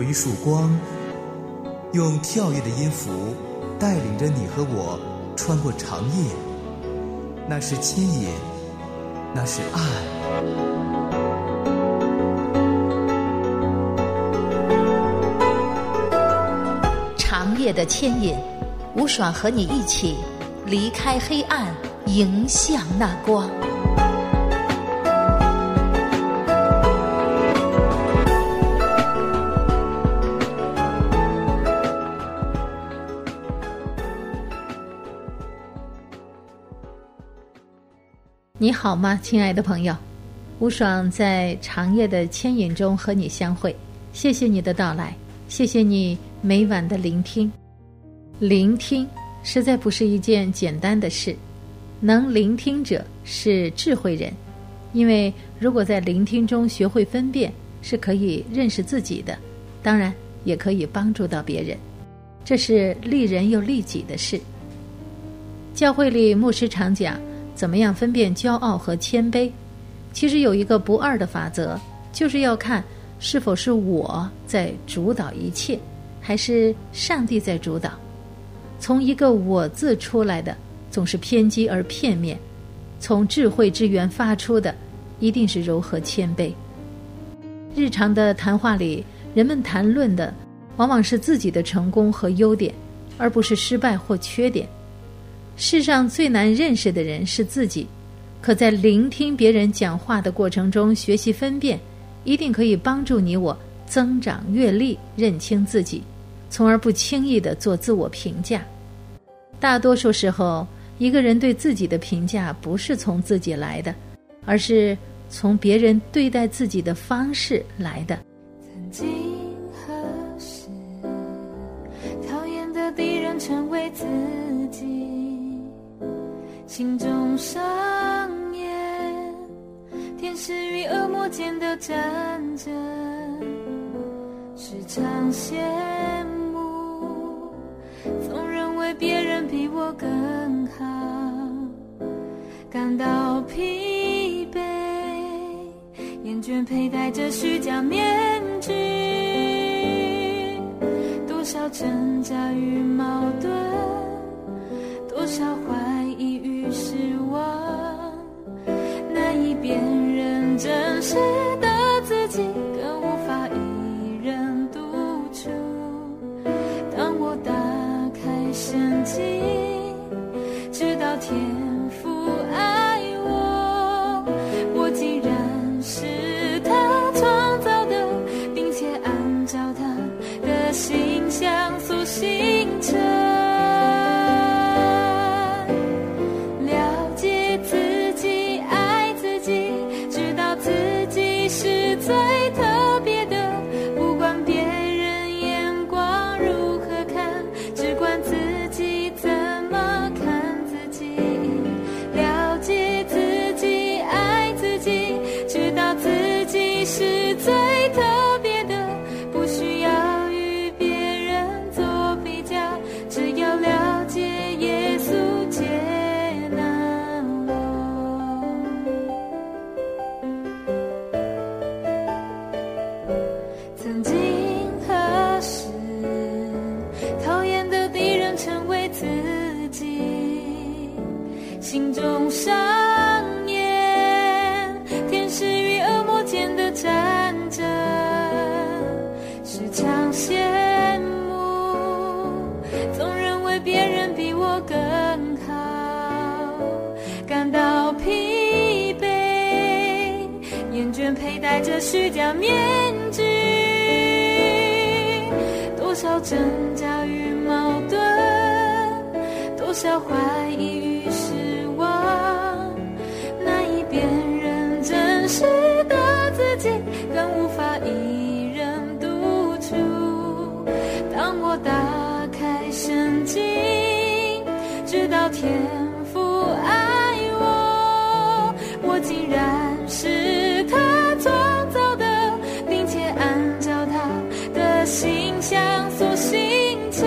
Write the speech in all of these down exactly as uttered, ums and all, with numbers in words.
一束光，用跳跃的音符带领着你和我穿过长夜。那是牵引，那是爱。 长夜的牵引，吴爽和你一起离开黑暗，迎向那光。你好吗，亲爱的朋友？吴爽在长夜的牵引中和你相会，谢谢你的到来，谢谢你每晚的聆听。聆听实在不是一件简单的事，能聆听者是智慧人，因为如果在聆听中学会分辨，是可以认识自己的，当然也可以帮助到别人，这是利人又利己的事。教会里牧师常讲怎么样分辨骄傲和谦卑，其实有一个不二的法则，就是要看是否是我在主导一切，还是上帝在主导。从一个我字出来的总是偏激而片面，从智慧之源发出的一定是柔和谦卑。日常的谈话里，人们谈论的往往是自己的成功和优点，而不是失败或缺点。世上最难认识的人是自己，可在聆听别人讲话的过程中学习分辨，一定可以帮助你我增长阅历，认清自己，从而不轻易地做自我评价。大多数时候，一个人对自己的评价不是从自己来的，而是从别人对待自己的方式来的。 曾经何时，讨厌的敌人成为自己，心中上演天使与恶魔间的战争，时常羡慕，总认为别人比我更好，感到疲惫，厌倦佩戴着虚假面具，多少挣扎与矛盾，多少怀疑与失望，难以辨认真实的自己，更无法一人独处。当我打开圣经，知道天父爱我，我竟然是他创造的，并且按照他的形象所形成。是最特别的，不需要与别人做比较，只要了解耶稣接纳我。曾经何时，讨厌的敌人成为自己，心中上战争，时常羡慕，总认为别人比我更好，感到疲惫，厌倦佩戴着虚假面具，多少挣扎与矛盾，多少怀疑与失望，难以辨认真实的自己，更无法一人独处。当我打开圣经，知道天父爱我，我竟然是他创造的，并且按照他的形象所形成。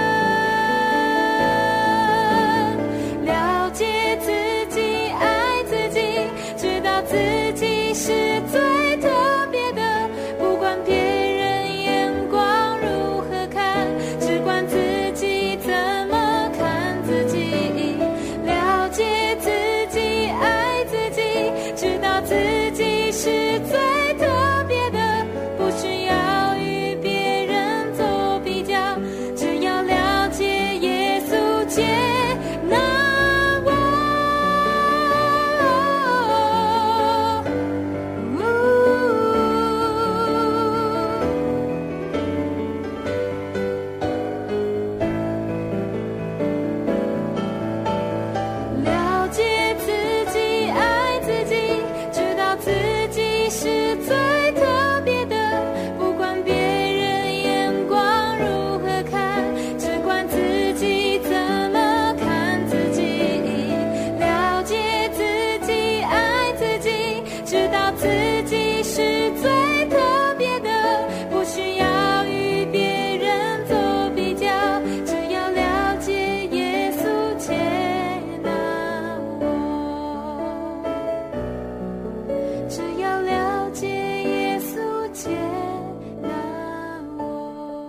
了解自己，爱自己，知道自己是最特别的，不管别人眼光是最特别的，不需要与别人做比较，只要了解耶稣接纳我。了解自己，爱自己，知道自己是最特别的，不管别人眼光如何看，只管自己怎么看自己。了解自己，爱自己，知道自己是最特别的，不需要与别人做比较，只要了解耶稣接纳我，只要了解耶稣接纳我。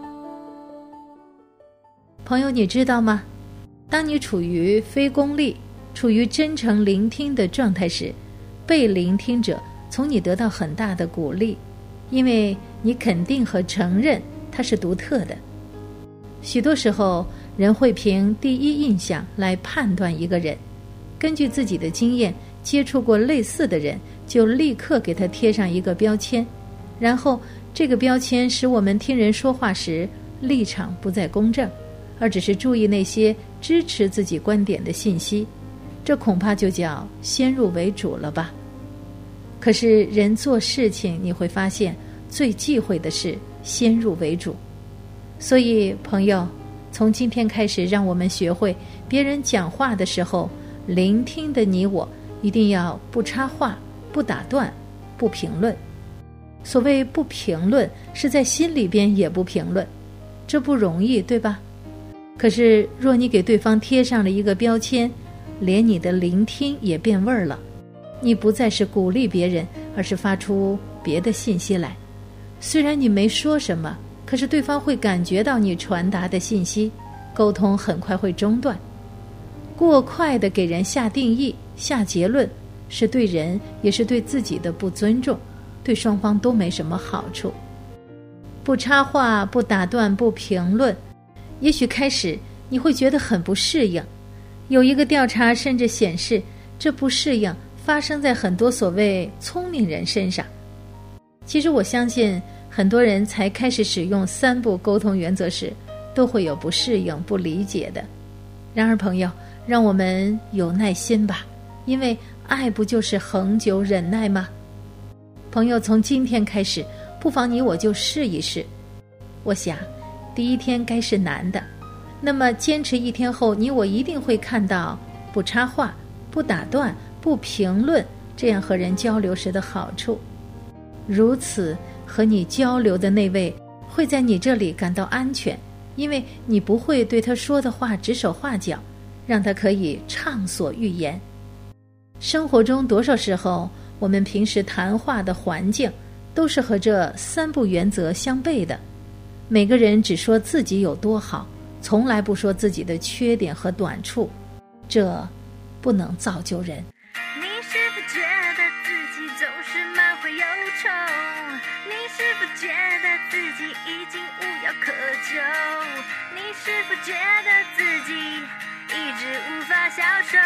朋友，你知道吗？当你处于非功利、处于真诚聆听的状态时，被聆听者从你得到很大的鼓励，因为你肯定和承认它是独特的。许多时候，人会凭第一印象来判断一个人，根据自己的经验，接触过类似的人，就立刻给他贴上一个标签，然后这个标签使我们听人说话时立场不再公正，而只是注意那些支持自己观点的信息，这恐怕就叫先入为主了吧。可是人做事情，你会发现最忌讳的是先入为主。所以朋友，从今天开始，让我们学会别人讲话的时候，聆听的你我一定要不插话、不打断、不评论。所谓不评论，是在心里边也不评论，这不容易，对吧？可是若你给对方贴上了一个标签，连你的聆听也变味儿了，你不再是鼓励别人，而是发出别的信息来。虽然你没说什么，可是对方会感觉到你传达的信息，沟通很快会中断。过快地给人下定义、下结论，是对人也是对自己的不尊重，对双方都没什么好处。不插话、不打断、不评论，也许开始你会觉得很不适应。有一个调查甚至显示，这不适应发生在很多所谓聪明人身上。其实我相信很多人才开始使用三步沟通原则时，都会有不适应、不理解的。然而朋友，让我们有耐心吧，因为爱不就是恒久忍耐吗？朋友，从今天开始，不妨你我就试一试。我想第一天该是难的，那么坚持一天后，你我一定会看到不插话、不打断、不评论这样和人交流时的好处。如此和你交流的那位会在你这里感到安全，因为你不会对他说的话指手画脚，让他可以畅所欲言。生活中多少时候，我们平时谈话的环境都是和这三步原则相悖的。每个人只说自己有多好，从来不说自己的缺点和短处，这不能造就人。 你是否觉得自己总是满怀忧愁？你是否觉得自己已经无药可救？你是否觉得自己一直无法消受？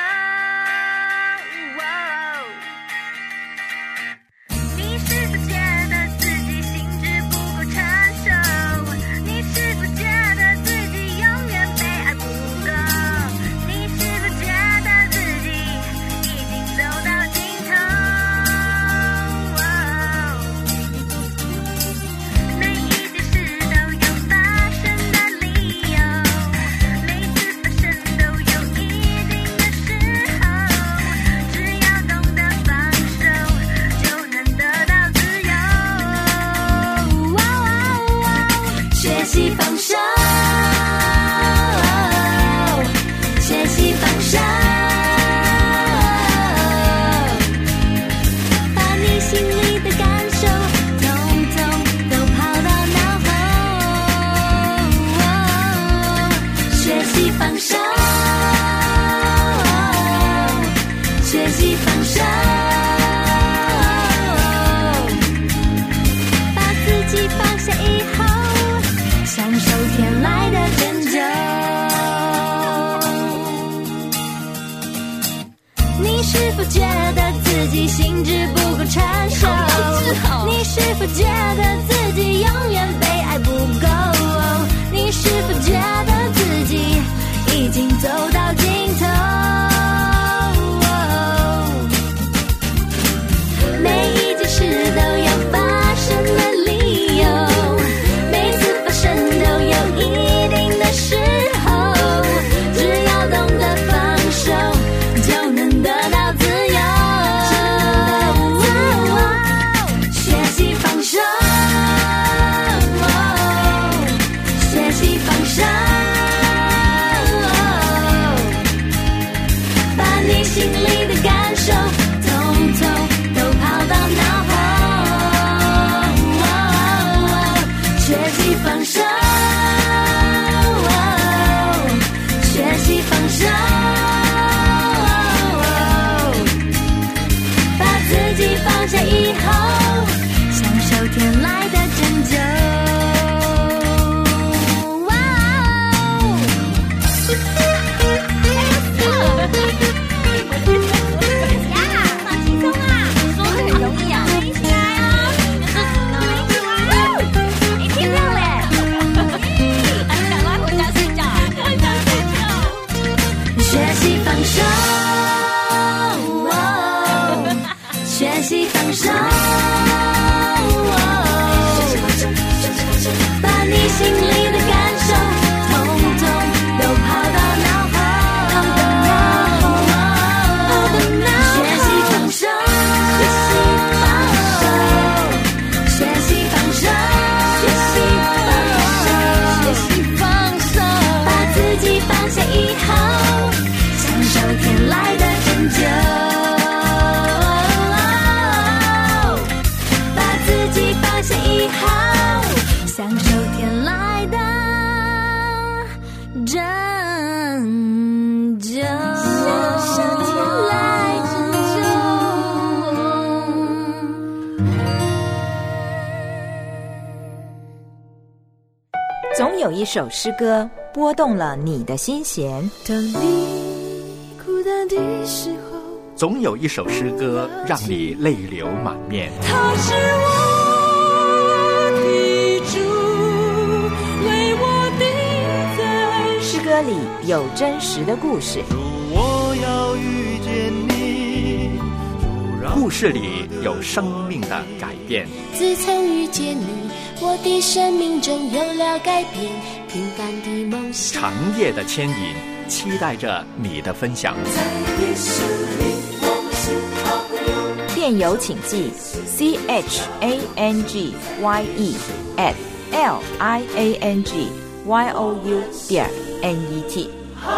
哦，你是否觉得自己心智不够成熟？你是否觉得自己永远被爱不够？你是否觉得自己已经走到尽头？哦，每一件事都有发生的理由，每次发生都有一定的时候。 觉得自己心智不够成熟？你是否觉得自己永远被爱不够？你是否觉得自己已经走到尽头？每一件事都有发生的理由，每次发生都有一定的时候，只要懂得放手，就能得到自由。学习放手，学习放手，把你心里的感受统统都抛到脑后。学习放手，学习放手，把自己放下以后，享受天来的拯救。学习放手，学习放手，把你心里的感受统统都抛到脑后。学习放手，学习放手，学习放手，学习放手，把自己放下以后，享受天来的拯救。把自己放下以后，享受天来的拯救。享受天来拯救。 总有一首诗歌拨动了你的心弦， 当你孤单的时候， 总有一首诗歌让你泪流满面。 他是我的主，为我定在诗歌里有真实的故事， 主，我要遇见你，主，让故事里有生命的改变。 自从遇见你，我的生命中有了改变，平凡的梦想， 长夜的牵引，期待着你的分享。 电邮请寄 c h a n g y e at l i a n g y o u 点 n e t。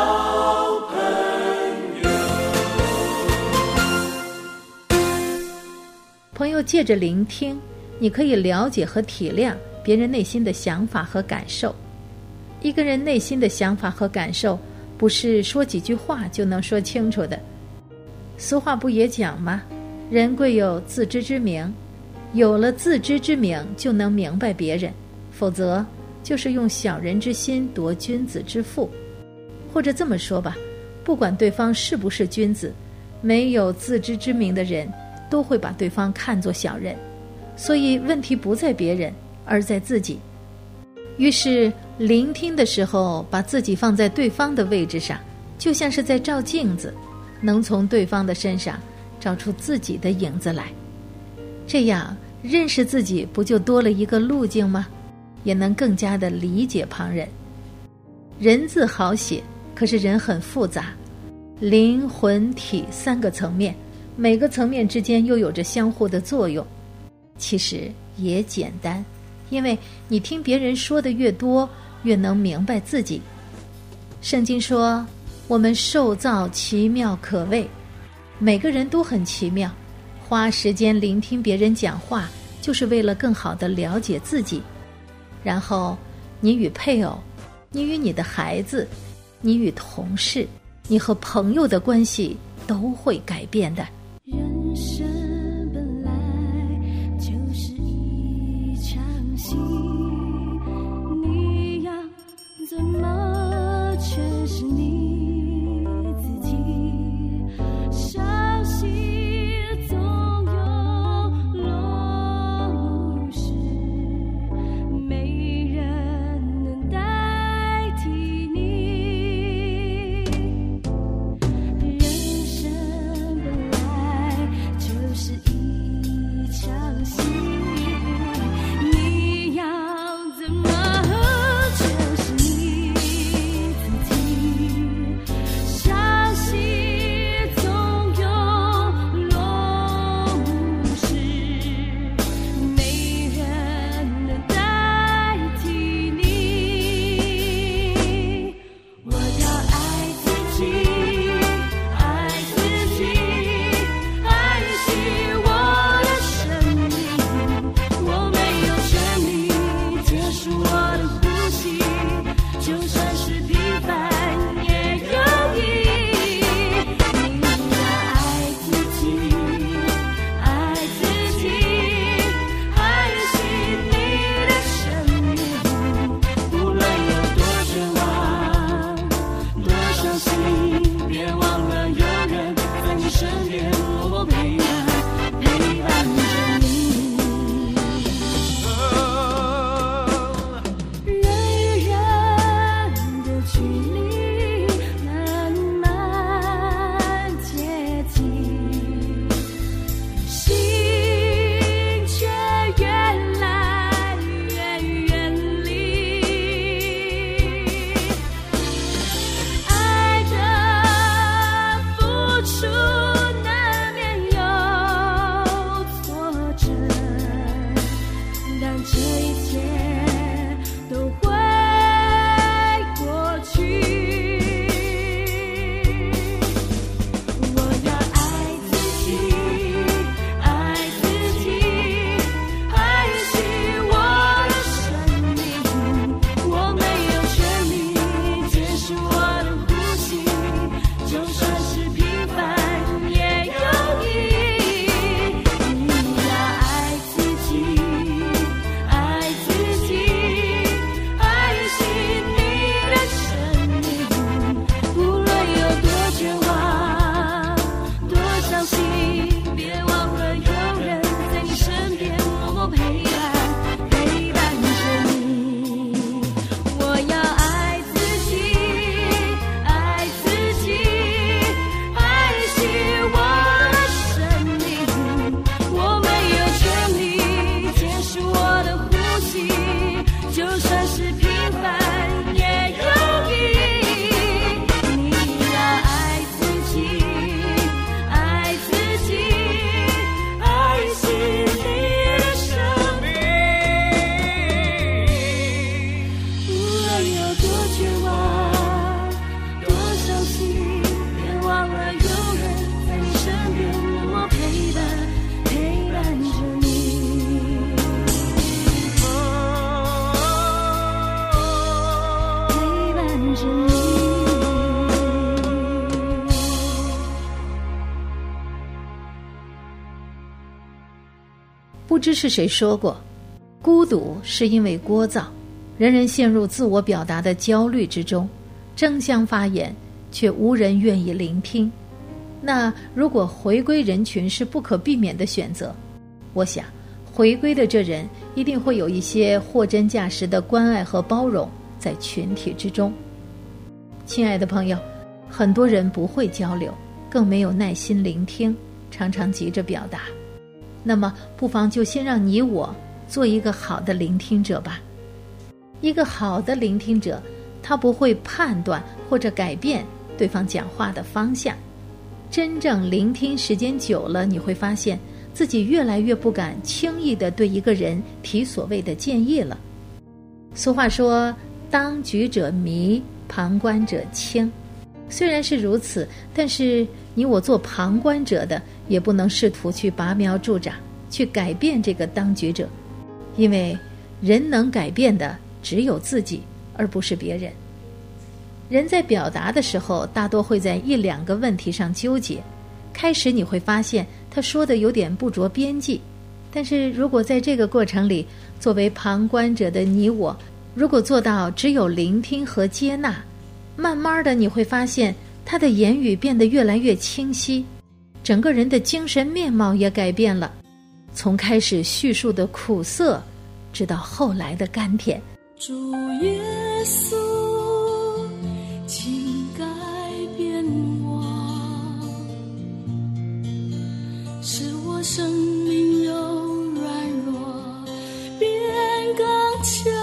朋友，借着聆听，你可以了解和体谅别人内心的想法和感受。一个人内心的想法和感受，不是说几句话就能说清楚的。俗话不也讲吗？人贵有自知之明，有了自知之明，就能明白别人，否则就是用小人之心夺君子之腹。或者这么说吧，不管对方是不是君子，没有自知之明的人都会把对方看作小人。所以问题不在别人，而在自己。于是聆听的时候，把自己放在对方的位置上，就像是在照镜子，能从对方的身上找出自己的影子来。这样认识自己不就多了一个路径吗？也能更加的理解旁人。人字好写，可是人很复杂，灵魂体三个层面，每个层面之间又有着相互的作用。其实也简单，因为你听别人说的越多，越能明白自己。圣经说，我们受造奇妙可畏，每个人都很奇妙。花时间聆听别人讲话，就是为了更好地了解自己。然后你与配偶，你与你的孩子，你与同事，你和朋友的关系都会改变的。 人生本来就是一场戏，你要怎么诠释你自己？伤心不知是谁说过，孤独是因为聒噪，人人陷入自我表达的焦虑之中，争相发言，却无人愿意聆听。那如果回归人群是不可避免的选择，我想回归的这人一定会有一些货真价实的关爱和包容在群体之中。亲爱的朋友，很多人不会交流，更没有耐心聆听，常常急着表达。那么不妨就先让你我做一个好的聆听者吧。一个好的聆听者，他不会判断或者改变对方讲话的方向。真正聆听时间久了，你会发现自己越来越不敢轻易地对一个人提所谓的建议了。俗话说，当局者迷，旁观者清。虽然是如此，但是你我做旁观者的也不能试图去拔苗助长，去改变这个当局者，因为人能改变的只有自己，而不是别人。人在表达的时候，大多会在一两个问题上纠结。开始你会发现他说的有点不着边际，但是如果在这个过程里，作为旁观者的你我，如果做到只有聆听和接纳，慢慢的你会发现他的言语变得越来越清晰，整个人的精神面貌也改变了，从开始叙述的苦涩，直到后来的甘甜。 主耶稣，请改变我，使我生命由软弱变刚强。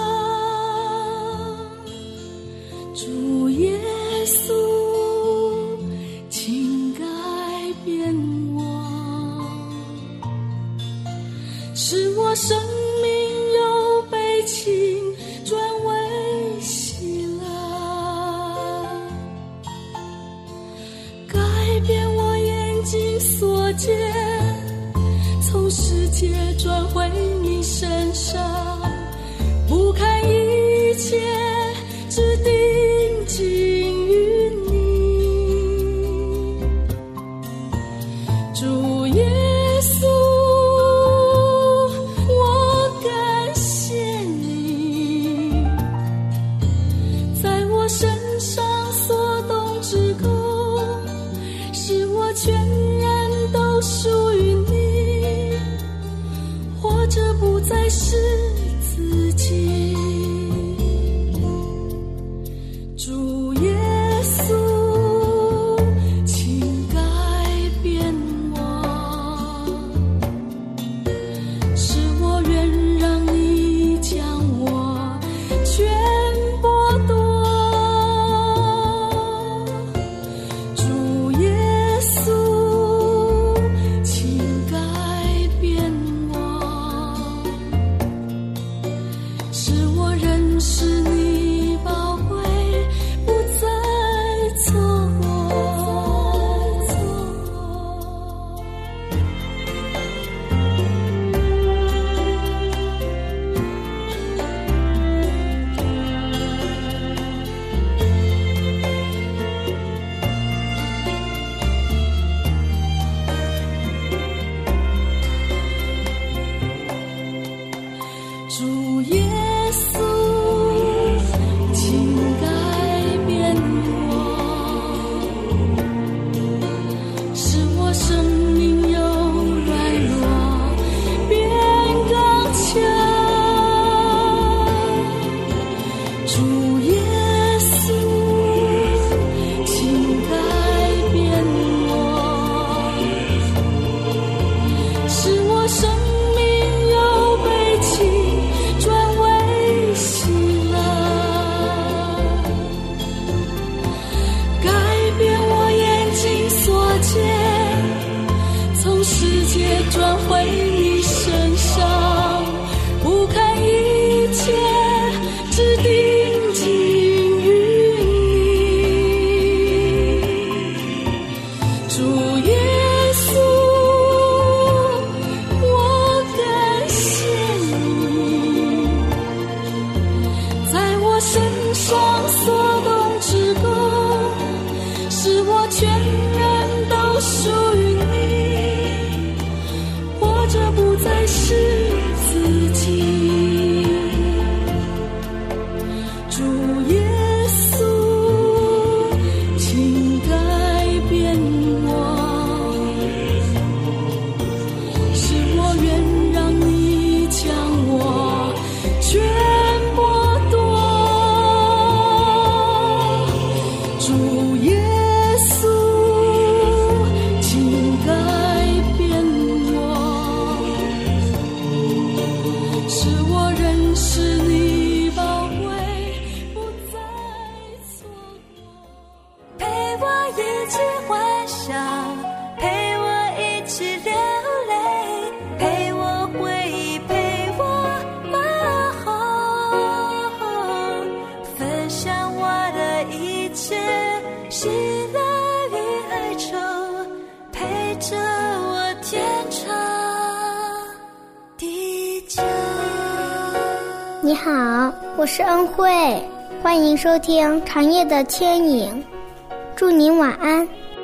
主耶稣，请改变我，使我生命由悲情转为喜乐，改变我眼睛所见，从世界转回你身上，不看一切，只定睛于你。主耶稣，我感谢你，在我身上所动之功，使我全然都属于你，活着不再是自己。主耶稣，请改变我，使我愿让你将我全剥夺。主耶稣，请改变我，使我认识你宝贵，不再错过。主耶稣，请改变我，使我生命由软弱变刚强。主耶稣，请改变我，使我生命由悲情转为喜乐，改变我眼睛所见，从世界转回你身上，不看一切，只定睛于你。主耶稣，我感谢你，在我身上所动之功，使我全然都属于你，活着不再是你好，我是恩惠，欢迎收听长夜的牵引，祝您晚安。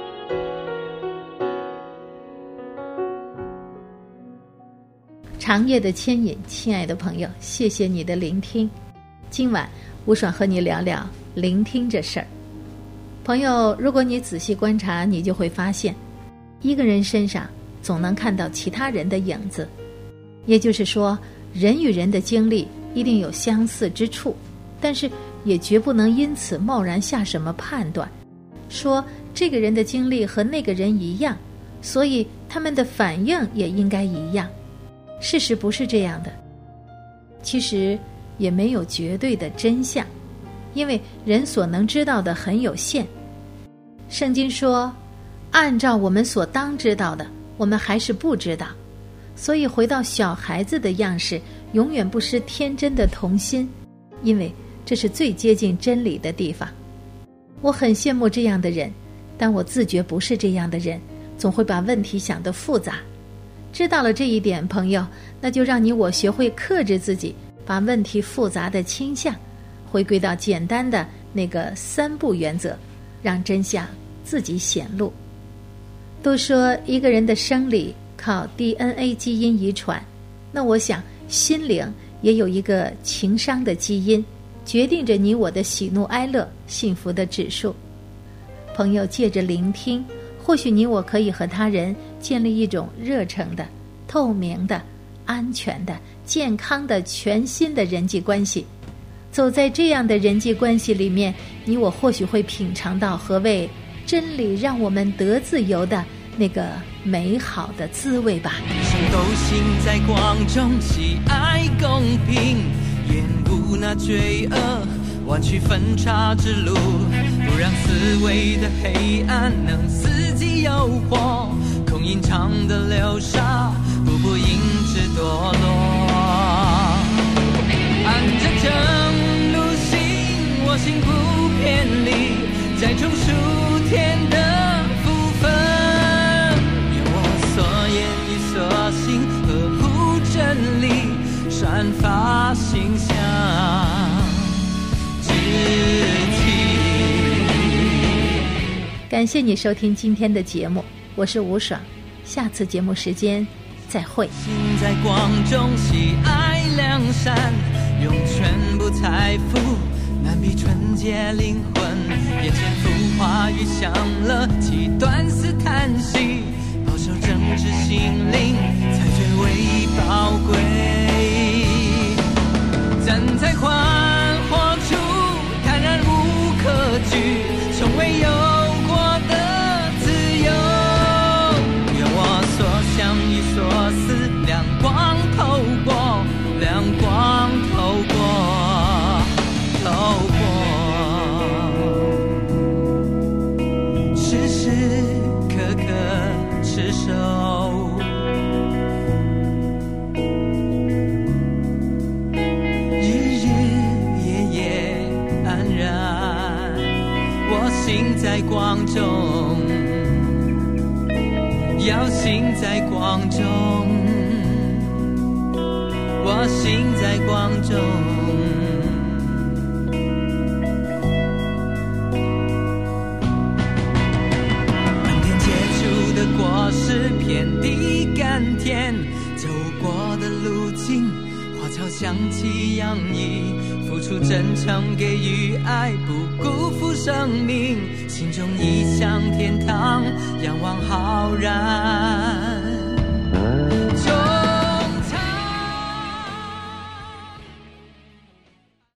长夜的牵引，亲爱的朋友，谢谢你的聆听。今晚吴爽和你聊聊聆听这事儿。朋友，如果你仔细观察，你就会发现一个人身上总能看到其他人的影子，也就是说，人与人的经历一定有相似之处，但是也绝不能因此贸然下什么判断，说这个人的经历和那个人一样，所以他们的反应也应该一样。事实不是这样的，其实也没有绝对的真相，因为人所能知道的很有限。圣经说，按照我们所当知道的，我们还是不知道，所以回到小孩子的样式，永远不失天真的童心，因为这是最接近真理的地方。我很羡慕这样的人，但我自觉不是这样的人，总会把问题想得复杂。知道了这一点，朋友，那就让你我学会克制自己把问题复杂的倾向回归到简单的那个三不原则，让真相自己显露。都说一个人的生理靠 D N A 基因遗传，那我想心灵也有一个情商的基因，决定着你我的喜怒哀乐、幸福的指数。朋友，借着聆听，或许你我可以和他人建立一种热诚的、透明的、安全的、健康的、全新的人际关系。走在这样的人际关系里面，你我或许会品尝到何谓真理让我们得自由的那个美好的滋味吧。 一生都行在光中，喜爱公平，厌恶那罪恶，弯曲分叉之路，不让思维的黑暗能伺机诱惑，空吟唱的流沙，步步因之堕落。按着正路行，我心不偏离，再种属天的福分，愿我所言与所行合乎真理，散发馨香之体。 感谢你收听今天的节目，我是吴爽，下次节目时间再会。 行在光中，喜爱良善，用全部财富难比纯洁灵魂，眼前浮华语响了，其短丝叹息，保守正直心灵才最为宝贵。站在欢火处，坦然无可惧，从未有过的自由。愿我所想与所思，亮光透过，亮光透过，透过，时时刻刻持守。行在光中，要行在光中，我行在光中。满天结出的果实，遍地甘甜，走过的路径，花草香气洋溢，付出真诚，给予爱，不辜负生命，心中一向天堂，仰望浩然。